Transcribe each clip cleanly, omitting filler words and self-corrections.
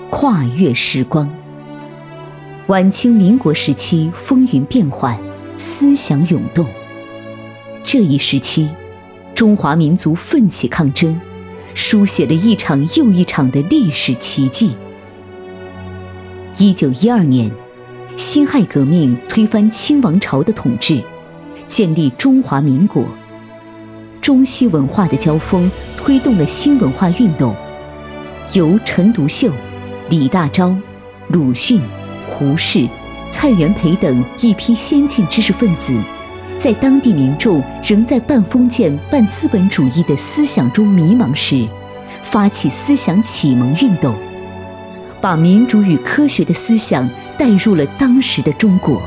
跨越时光。晚清民国时期风云变幻，思想涌动。这一时期，中华民族奋起抗争，书写了一场又一场的历史奇迹。1912年，辛亥革命推翻清王朝的统治，建立中华民国。中西文化的交锋推动了新文化运动，由陈独秀、李大钊、鲁迅、胡适、蔡元培等一批先进知识分子，在当地民众仍在半封建半资本主义的思想中迷茫时，发起思想启蒙运动，把民主与科学的思想带入了当时的中国。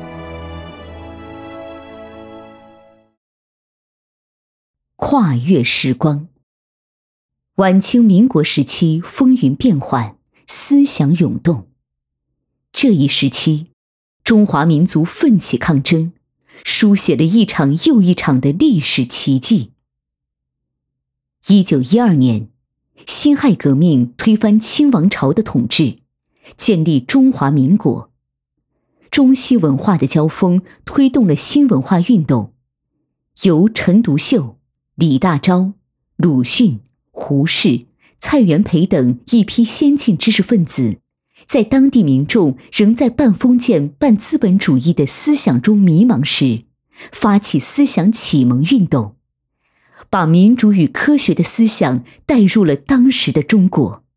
跨越时光。晚清民国时期风云变幻，思想涌动。这一时期，中华民族奋起抗争，书写了一场又一场的历史奇迹。1912年，辛亥革命推翻清王朝的统治，建立中华民国。中西文化的交锋推动了新文化运动，由陈独秀、李大钊、鲁迅、胡适、蔡元培等一批先进知识分子，在当地民众仍在半封建半资本主义的思想中迷茫时，发起思想启蒙运动，把民主与科学的思想带入了当时的中国。